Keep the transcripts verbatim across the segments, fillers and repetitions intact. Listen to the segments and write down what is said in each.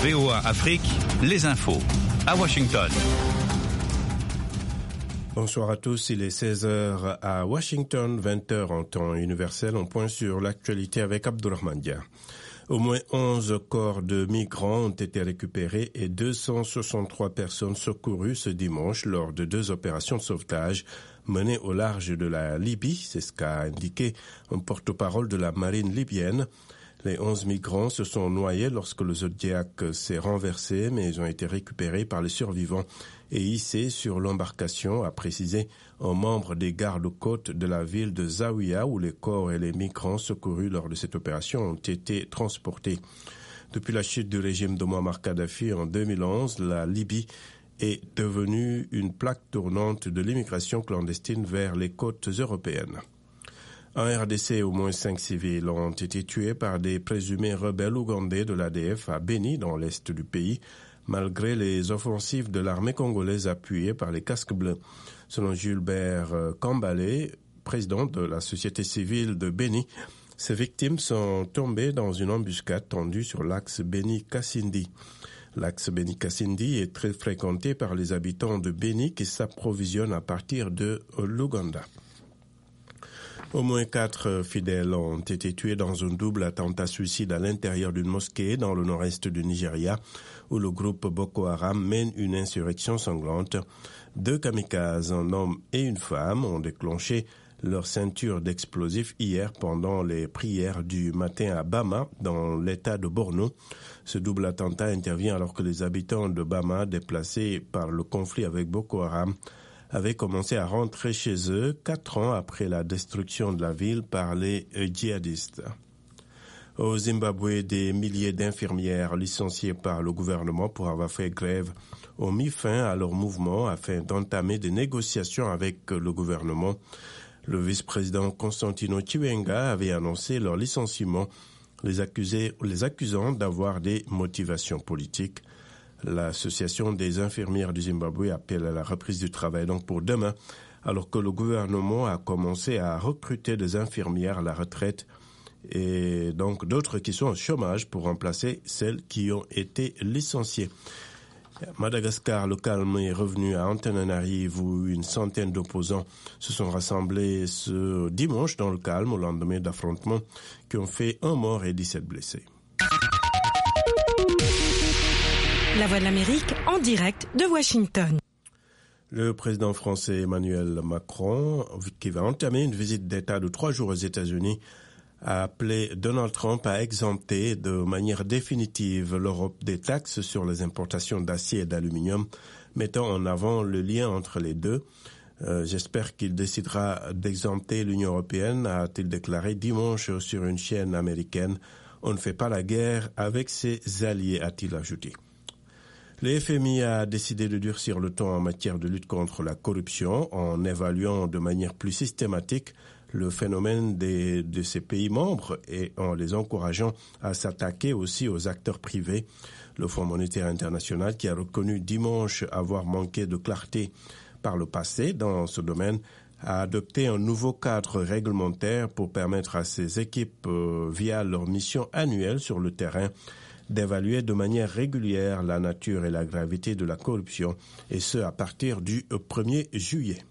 V O A Afrique, les infos. À Washington. Bonsoir à tous, il est seize heures à Washington, vingt heures en temps universel. On point sur l'actualité avec Abdourahmane Dia. Au moins onze corps de migrants ont été récupérés et deux cent soixante-trois personnes secourues ce dimanche lors de deux opérations de sauvetage menées au large de la Libye. C'est ce qu'a indiqué un porte-parole de la marine libyenne. Les onze migrants se sont noyés lorsque le Zodiac s'est renversé, mais ils ont été récupérés par les survivants et hissés sur l'embarcation, a précisé un membre des gardes-côtes de la ville de Zawiya, où les corps et les migrants secourus lors de cette opération ont été transportés. Depuis la chute du régime de Muammar Kadhafi en deux mille onze, la Libye est devenue une plaque tournante de l'immigration clandestine vers les côtes européennes. En R D C, au moins cinq civils ont été tués par des présumés rebelles ougandais de l'A D F à Beni, dans l'est du pays, malgré les offensives de l'armée congolaise appuyée par les casques bleus. Selon Gilbert Kambale, président de la société civile de Beni, ces victimes sont tombées dans une embuscade tendue sur l'axe Beni-Kassindi. L'axe Beni-Kassindi est très fréquenté par les habitants de Beni qui s'approvisionnent à partir de l'Ouganda. Au moins quatre fidèles ont été tués dans un double attentat suicide à l'intérieur d'une mosquée dans le nord-est du Nigeria, où le groupe Boko Haram mène une insurrection sanglante. Deux kamikazes, un homme et une femme, ont déclenché leur ceinture d'explosifs hier pendant les prières du matin à Bama, dans l'état de Borno. Ce double attentat intervient alors que les habitants de Bama, déplacés par le conflit avec Boko Haram, avaient commencé à rentrer chez eux quatre ans après la destruction de la ville par les djihadistes. Au Zimbabwe, des milliers d'infirmières licenciées par le gouvernement pour avoir fait grève ont mis fin à leur mouvement afin d'entamer des négociations avec le gouvernement. Le vice-président Constantino Chiwenga avait annoncé leur licenciement, les, accusés, les accusant d'avoir des motivations politiques. L'Association des infirmières du Zimbabwe appelle à la reprise du travail donc pour demain, alors que le gouvernement a commencé à recruter des infirmières à la retraite et donc d'autres qui sont au chômage pour remplacer celles qui ont été licenciées. Madagascar, le calme est revenu à Antananarivo où une centaine d'opposants se sont rassemblés ce dimanche dans le calme au lendemain d'affrontements qui ont fait un mort et dix-sept blessés. La Voix de l'Amérique en direct de Washington. Le président français Emmanuel Macron, qui va entamer une visite d'État de trois jours aux États-Unis, a appelé Donald Trump à exempter de manière définitive l'Europe des taxes sur les importations d'acier et d'aluminium, mettant en avant le lien entre les deux. Euh, j'espère qu'il décidera d'exempter l'Union européenne, a-t-il déclaré dimanche sur une chaîne américaine. On ne fait pas la guerre avec ses alliés, a-t-il ajouté. Le F M I a décidé de durcir le ton en matière de lutte contre la corruption en évaluant de manière plus systématique le phénomène des, de ces pays membres et en les encourageant à s'attaquer aussi aux acteurs privés. Le Fonds monétaire international, qui a reconnu dimanche avoir manqué de clarté par le passé dans ce domaine, a adopté un nouveau cadre réglementaire pour permettre à ses équipes, euh, via leur mission annuelle sur le terrain, d'évaluer de manière régulière la nature et la gravité de la corruption, et ce à partir du premier juillet.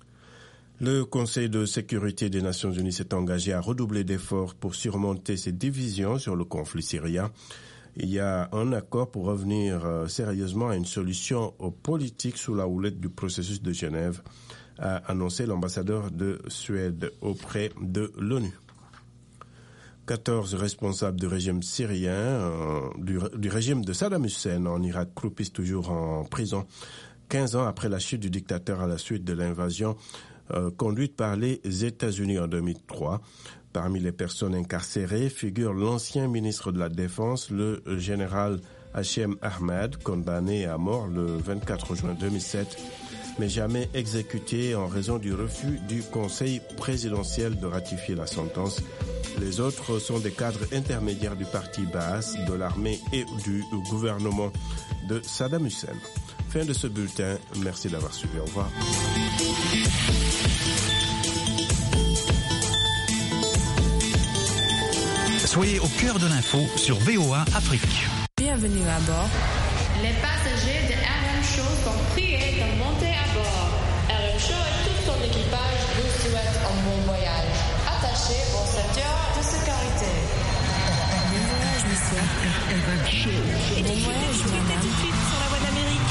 Le Conseil de sécurité des Nations Unies s'est engagé à redoubler d'efforts pour surmonter ces divisions sur le conflit syrien. Il y a un accord pour revenir euh, sérieusement à une solution politique sous la houlette du processus de Genève, a annoncé l'ambassadeur de Suède auprès de l'ONU. quatorze responsables du régime syrien, euh, du, du régime de Saddam Hussein en Irak croupissent toujours en prison, quinze ans après la chute du dictateur à la suite de l'invasion euh, conduite par les États-Unis en deux mille trois. Parmi les personnes incarcérées figure l'ancien ministre de la Défense, le général Hachem Ahmed, condamné à mort le vingt-quatre juin deux mille sept, mais jamais exécuté en raison du refus du Conseil présidentiel de ratifier la sentence. Les autres sont des cadres intermédiaires du parti Baas, de l'armée et du gouvernement de Saddam Hussein. Fin de ce bulletin. Merci d'avoir suivi. Au revoir. Soyez au cœur de l'info sur V O A Afrique. Bienvenue à bord. Les passagers de R M Show sont priés de monter à bord. R M Show et tout son équipage vous souhaitent un bon voyage. Attachez vos ceintures de sécurité. Bon voyage, monsieur. R M Show. Bon voyage, madame. Tout de suite sur la voie de l'Amérique.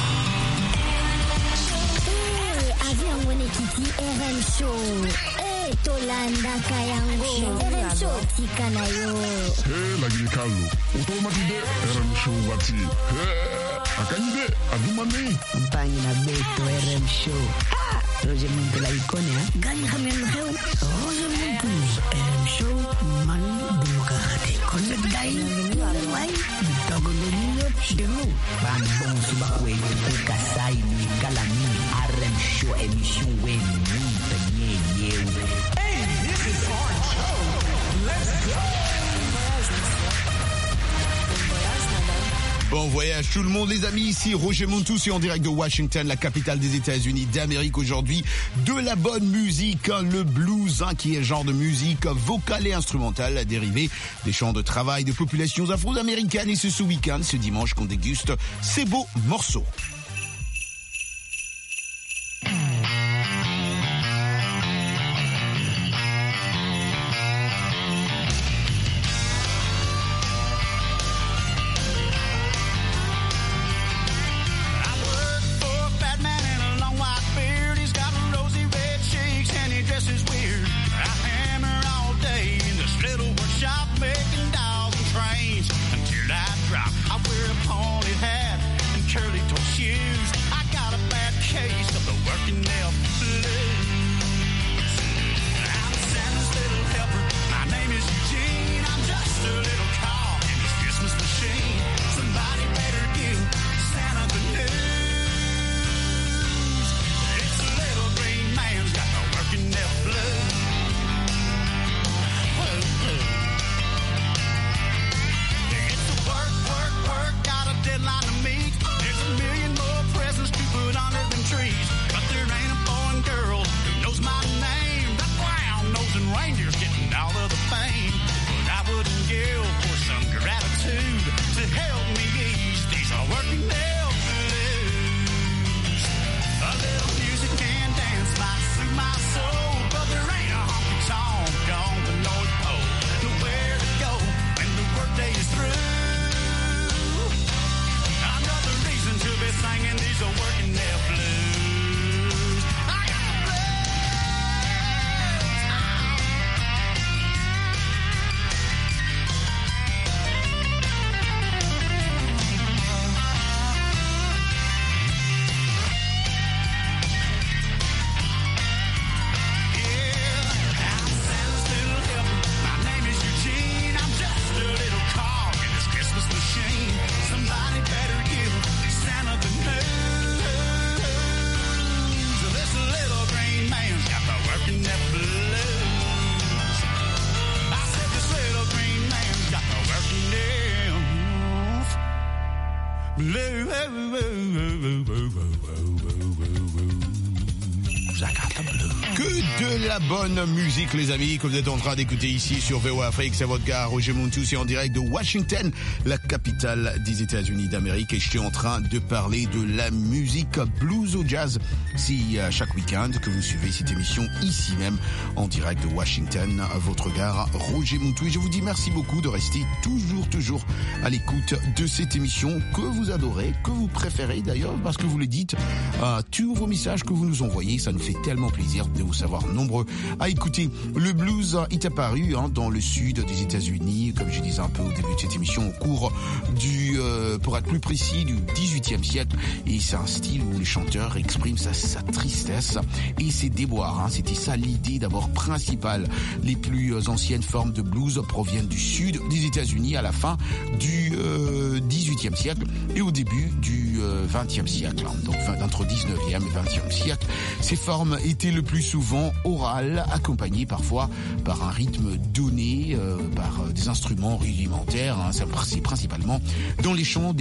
Eh, avion wene kiti R M Show. Eh, tolanda kayango. R M Show tika na yo. Eh, lagi kalu. Otomatide R M Show wati. Eh, akanyide adumani. Mpani na beto R M Show. Ah, Roger Muntu la ikone ha. Gani khamen heu. Roger Muntu R M Show man demokrate. Connect dai. Wai. Togo de niño demo. Ban bon suba kwe kuka sai ni kalami. R M Show émission wen ni penye yeu. Hey, this is our show. Let's go. Bon voyage tout le monde les amis, ici Roger Montou, c'est en direct de Washington, la capitale des États-Unis d'Amérique aujourd'hui. De la bonne musique, hein, le blues hein, qui est le genre de musique vocale et instrumentale dérivée des chants de travail de populations afro-américaines. Et c'est ce week-end, ce dimanche qu'on déguste ces beaux morceaux. Que de la bonne musique les amis que vous êtes en train d'écouter ici sur V O A Afrique, c'est votre gars Roger Montou, c'est en direct de Washington, la capitale des États-Unis d'Amérique, et je suis en train de parler de la musique blues au jazz. Si à chaque week-end que vous suivez cette émission ici même en direct de Washington, votre gars Roger Montou, et je vous dis merci beaucoup de rester toujours toujours à l'écoute de cette émission que vous adorez, que vous préférez d'ailleurs, parce que vous le dites, euh, tous vos messages que vous nous envoyez, ça nous fait tellement plaisir de vous savoir nombreux à écouter. Le blues est apparu hein, dans le sud des États-Unis, comme je disais un peu au début de cette émission, au cours du, euh, pour être plus précis, du dix-huitième siècle. Et c'est un style où les chanteurs expriment sa, sa tristesse et ses déboires. Hein. C'était ça l'idée d'abord principale. Les plus anciennes formes de blues proviennent du sud des États-Unis à la fin du euh, dix-huitième siècle et au début du euh, vingtième siècle. Hein. Donc entre dix-neuvième et vingtième siècle, ces formes étaient le plus souvent orales, accompagnées parfois par un rythme donné, euh, par des instruments rudimentaires. Hein. C'est principalement dans les chants des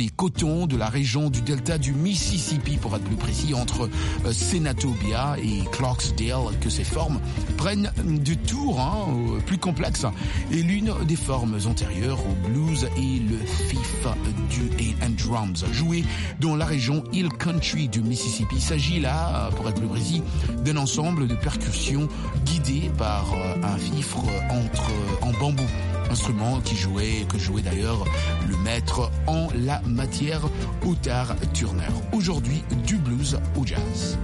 des cotons de la région du delta du Mississippi, pour être plus précis, entre euh, Senatobia et Clarksdale, que ces formes prennent de tours hein, plus complexes. Et l'une des formes antérieures au blues est le fife du and drums, joué dans la région Hill Country du Mississippi. Il s'agit là, pour être plus précis, d'un ensemble de percussions guidées par un fifre entre, en bambou. Instrument qui jouait, que jouait d'ailleurs le maître en la matière, Ottar Turner. Aujourd'hui, du blues au jazz.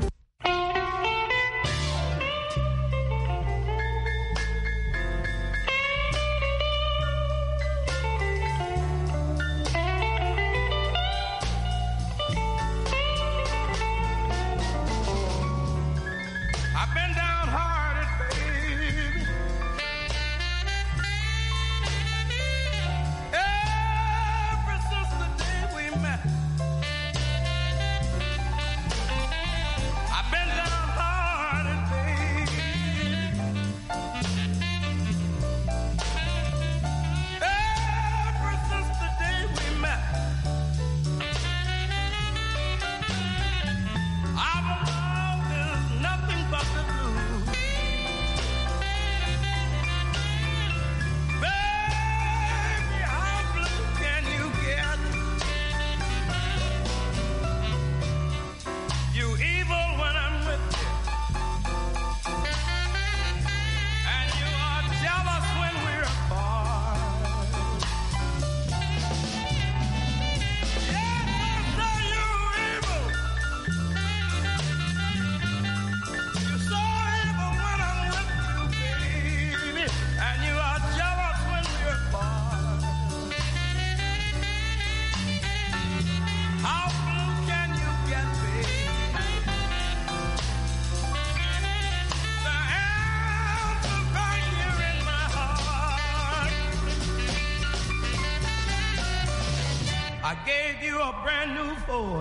I gave you a brand new Ford.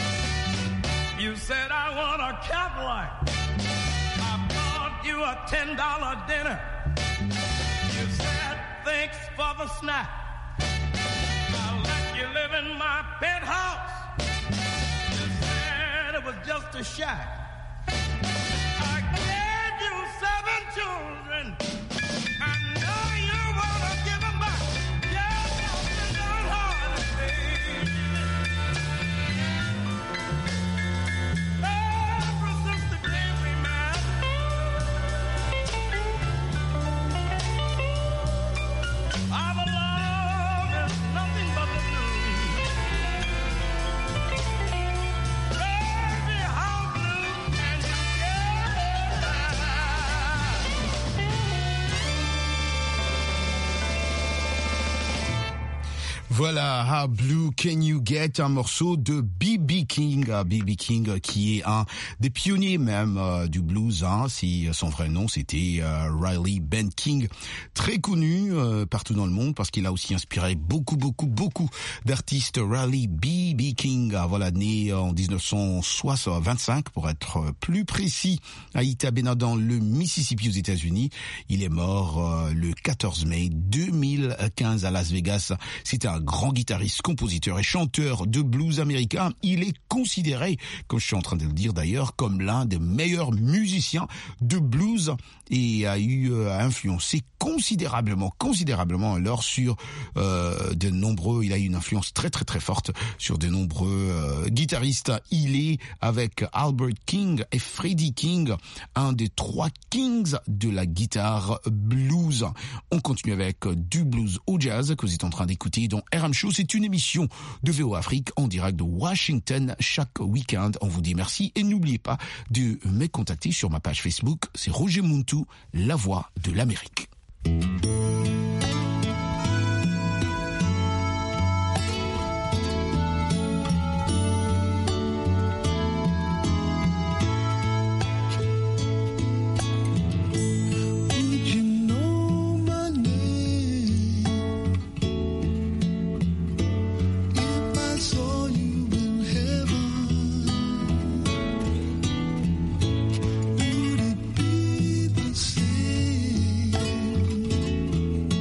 You said I want a Cadillac. I bought you a ten dollar dinner. You said thanks for the snack. I let you live in my penthouse. You said it was just a shack. I gave you seven children. And now you wanna give them back. Yeah, you've done hard, baby. Ever since the day we met, our love is nothing but the blues. Baby, how blue can you get? Voilà, How Blue Can You Get, un morceau de B B King, B B King qui est un des pionniers même euh, du blues, hein, si son vrai nom c'était euh, Riley Ben King, très connu euh, partout dans le monde parce qu'il a aussi inspiré beaucoup, beaucoup, beaucoup d'artistes. Riley B B King, voilà, né en dix-neuf cent vingt-cinq pour être plus précis, à Itabena dans le Mississippi aux États-Unis. Il est mort euh, le quatorze mai deux mille quinze à Las Vegas. C'était un grand guitariste, compositeur et chanteur de blues américain. Il est considéré, comme je suis en train de le dire d'ailleurs, comme l'un des meilleurs musiciens de blues et a eu à influencer considérablement, considérablement alors sur euh, de nombreux, il a eu une influence très très très forte sur de nombreux euh, guitaristes. Il est avec Albert King et Freddie King, un des trois kings de la guitare blues. On continue avec du blues au jazz que vous êtes en train d'écouter dans R M Show. C'est une émission de V O Afrique en direct de Washington chaque week-end. On vous dit merci et n'oubliez pas de me contacter sur ma page Facebook. C'est Roger Muntu, la voix de l'Amérique. Would it be the same?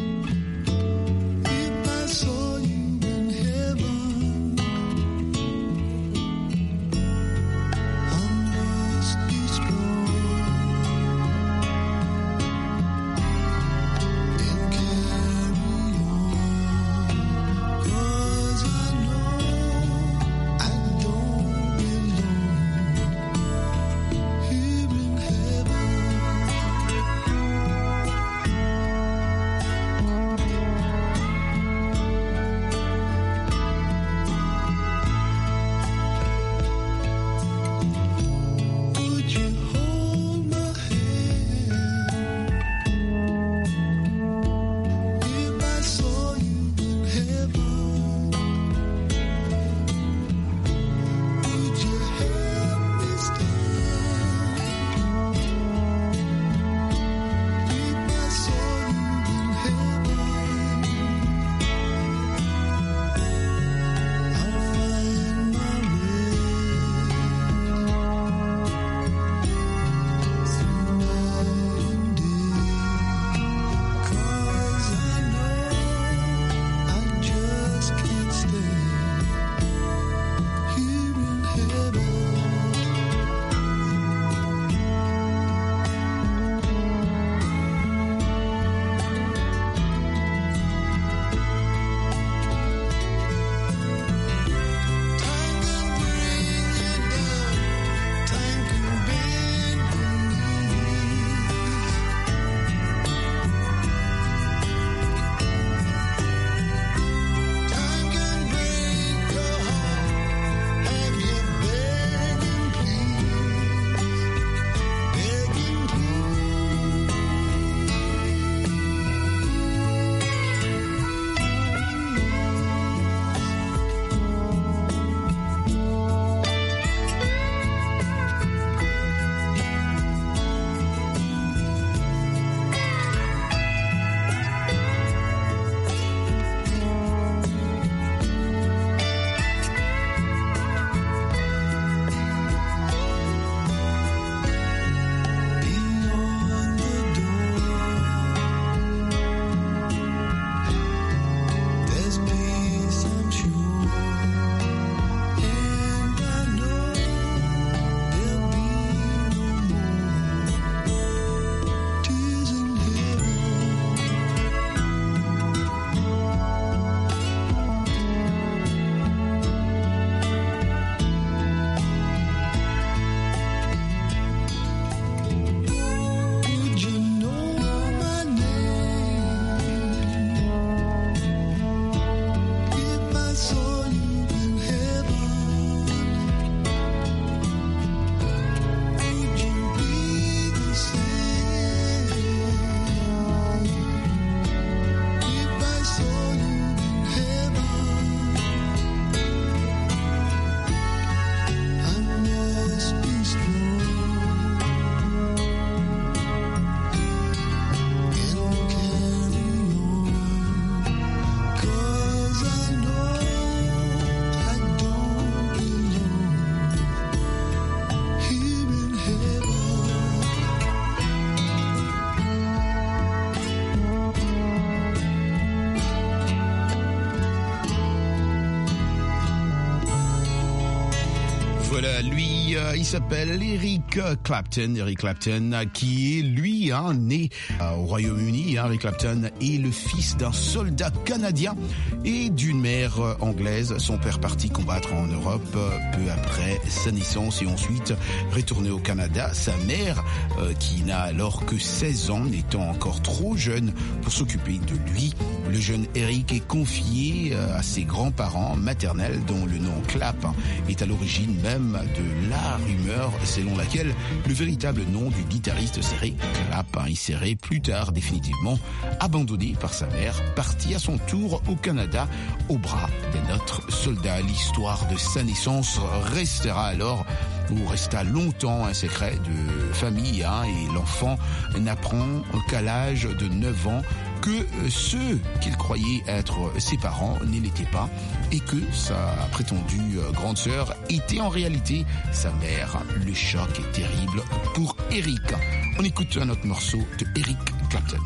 Voilà, lui, euh, il s'appelle Eric Clapton. Eric Clapton, qui est, lui, hein, né euh, au Royaume-Uni. Hein, Eric Clapton est le fils d'un soldat canadien et d'une mère euh, anglaise. Son père partit combattre en Europe euh, peu après sa naissance et ensuite retourné au Canada. Sa mère, euh, qui n'a alors que seize ans, n'étant encore trop jeune pour s'occuper de lui. Le jeune Eric est confié euh, à ses grands-parents maternels, dont le nom Clap hein, est à l'origine même de la rumeur selon laquelle le véritable nom du guitariste serait Clap. Il serait plus tard définitivement abandonné par sa mère, parti à son tour au Canada au bras d'un autre soldat. L'histoire de sa naissance restera alors ou resta longtemps un secret de famille hein, et l'enfant n'apprend qu'à l'âge de neuf ans que ceux qu'il croyait être ses parents ne l'étaient pas et que sa prétendue grande sœur était en réalité sa mère. Le choc est terrible pour Eric. On écoute un autre morceau de Eric Clapton.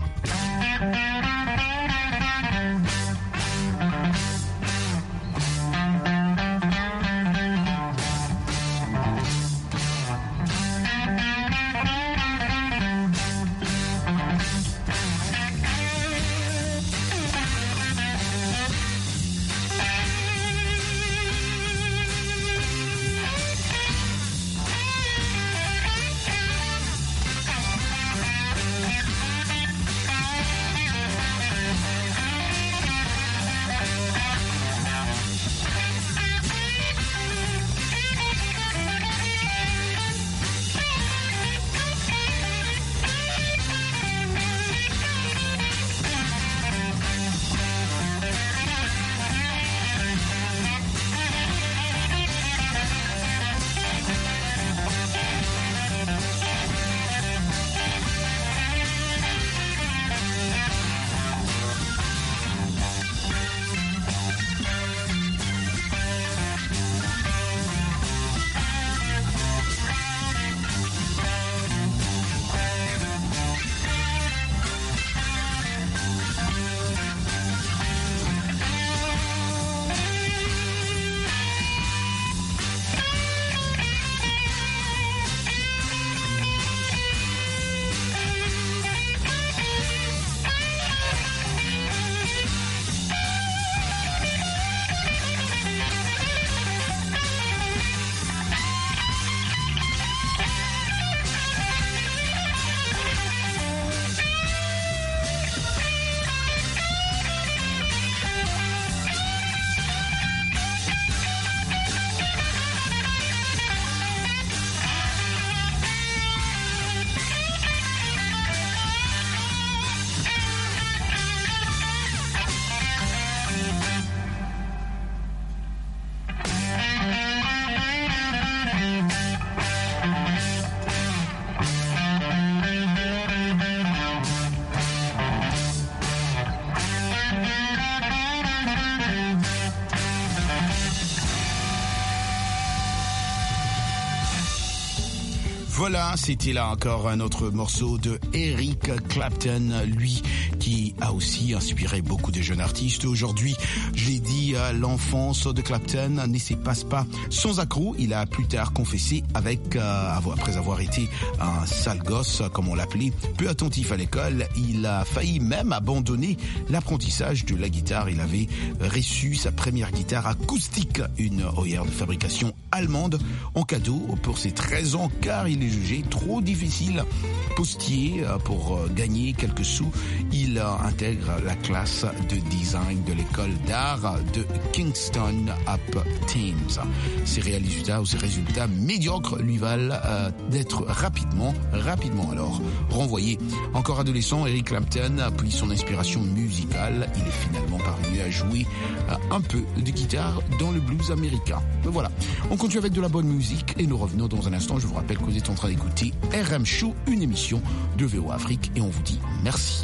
Voilà, c'était là encore un autre morceau de Eric Clapton, lui qui a aussi inspiré beaucoup de jeunes artistes. Aujourd'hui, je l'ai dit, l'enfance de Clapton ne se passe pas sans accroc. Il a plus tard confessé avec, euh, après avoir été un sale gosse, comme on l'appelait, peu attentif à l'école, il a failli même abandonner l'apprentissage de la guitare. Il avait reçu sa première guitare acoustique, une Hoyer de fabrication allemande, en cadeau pour ses treize ans, car il est jugé trop difficile. Postier pour gagner quelques sous, il intègre la classe de design de l'école d'art de Kingston upon Thames. Ses résultats ou ses résultats médiocres lui valent euh, d'être rapidement, rapidement alors renvoyé. Encore adolescent, Eric Clapton, puis son inspiration musicale, il est finalement parvenu à jouer euh, un peu de guitare dans le blues américain. Mais voilà, on continue avec de la bonne musique et nous revenons dans un instant. Je vous rappelle que vous êtes en train d'écouter R M Show, une émission de V O A Afrique, et on vous dit merci.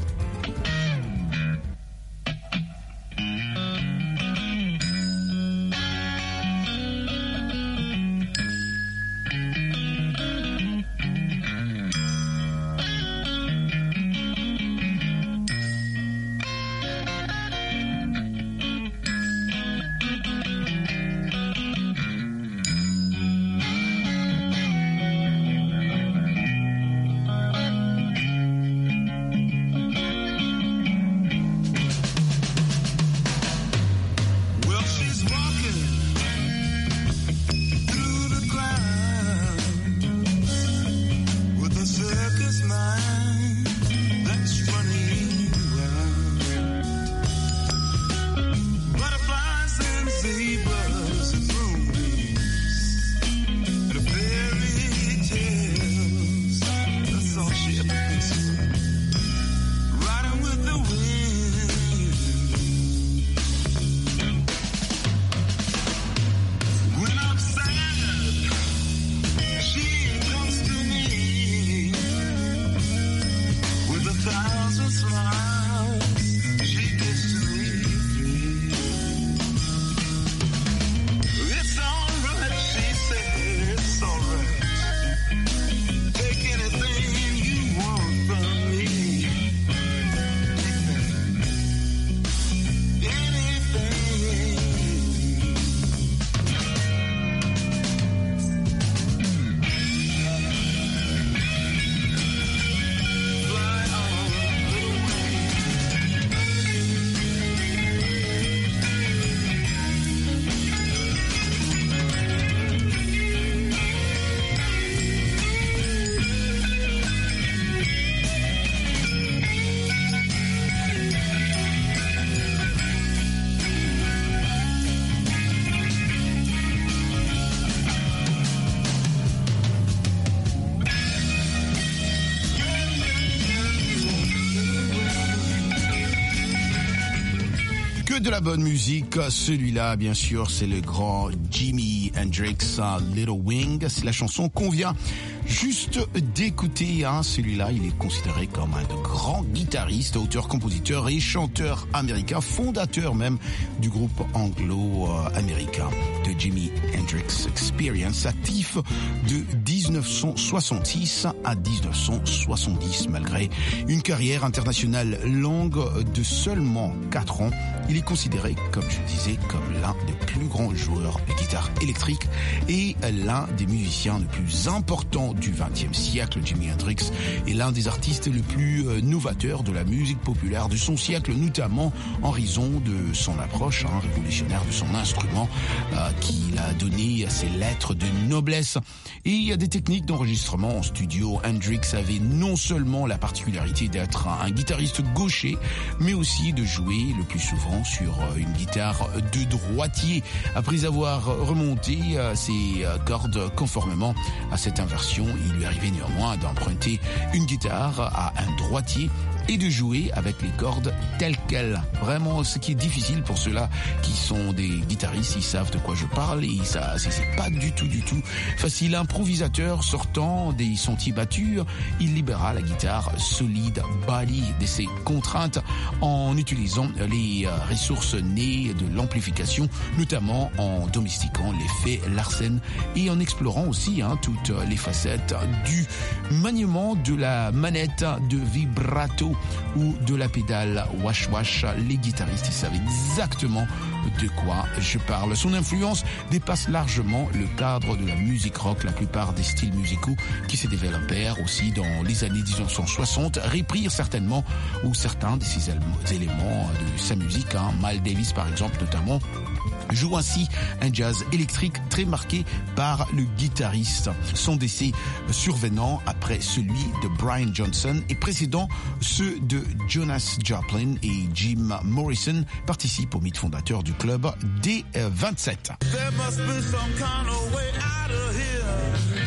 de la bonne musique. Celui-là, bien sûr, c'est le grand Jimi Hendrix, Little Wing. C'est la chanson qu'on vient juste d'écouter. Hein. Celui-là, il est considéré comme un de grands guitaristes, auteur, compositeur et chanteur américain, fondateur même du groupe anglo-américain de Jimi Hendrix Experience, actif de dix-neuf cent soixante-six à dix-neuf cent soixante-dix, malgré une carrière internationale longue de seulement quatre ans. Il est considéré, comme je le disais, comme l'un des plus grands joueurs de guitare électrique et l'un des musiciens les plus importants du vingtième siècle. Jimi Hendrix est l'un des artistes les plus novateurs de la musique populaire de son siècle, notamment en raison de son approche hein, révolutionnaire de son instrument euh, qu'il a donné à ses lettres de noblesse. Et il y a des techniques d'enregistrement en studio. Hendrix avait non seulement la particularité d'être un, un guitariste gaucher, mais aussi de jouer le plus souvent sur une guitare de droitier. Après avoir remonté ses cordes conformément à cette inversion, il lui arrivait néanmoins d'emprunter une guitare à un droitier et de jouer avec les cordes telles quelles. Vraiment, ce qui est difficile pour ceux-là qui sont des guitaristes, ils savent de quoi je parle et ça, c'est pas du tout, du tout facile. Improvisateur sortant des sentiers battus, il libéra la guitare solide body de ses contraintes en utilisant les ressources nées de l'amplification, notamment en domestiquant l'effet Larsen et en explorant aussi hein, toutes les facettes du maniement de la manette de vibrato ou de la pédale wash wash. Les guitaristes ils savent exactement de quoi je parle. Son influence dépasse largement le cadre de la musique rock. La plupart des styles musicaux qui se développèrent aussi dans les années dix-neuf cent soixante reprirent certainement ou certains de ces éléments de sa musique. Hein. Miles Davis par exemple notamment joue ainsi un jazz électrique très marqué par le guitariste. Son décès survenant après celui de Brian Johnson et précédant ceux de Jonas Joplin et Jim Morrison participent au mythe fondateur du club des vingt-sept. There must be some kind of way out of here.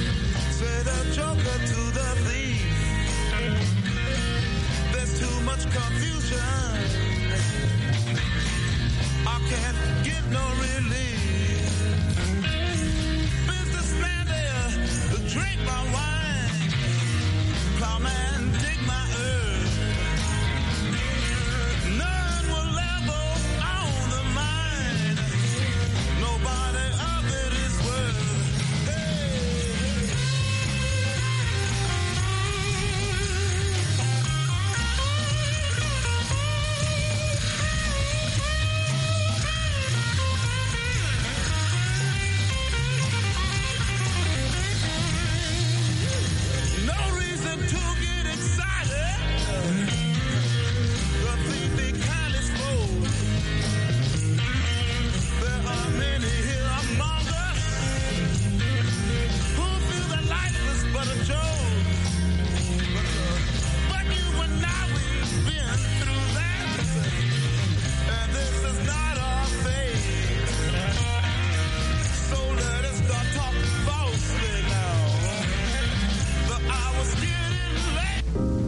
Say the joker to the thief. There's too much confusion. I can't get no relief. Businessman there, drink my wine. Plowman, dig my earth. None will ever own the mine. Nobody of it is worth. Hey. No reason to get excited. The thief be kind exposed. There are many here among us who feel that life is but a joke. But you and I, we've been through that, and this is not our fate. So let us start talking falsely now. The hour's getting late.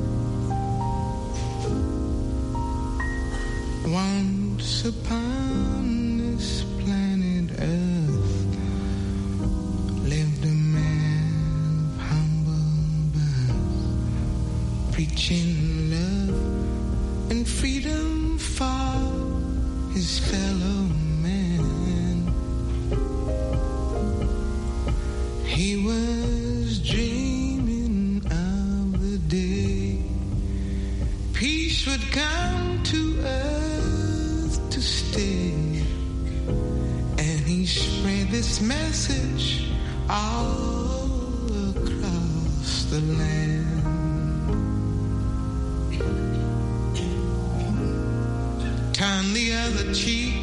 Once upon this planet Earth lived a man of humble birth, preaching love and freedom for his fellow man. He was dreaming of the day peace would come to earth to stay, and he spread this message all across the land. Turn the other cheek,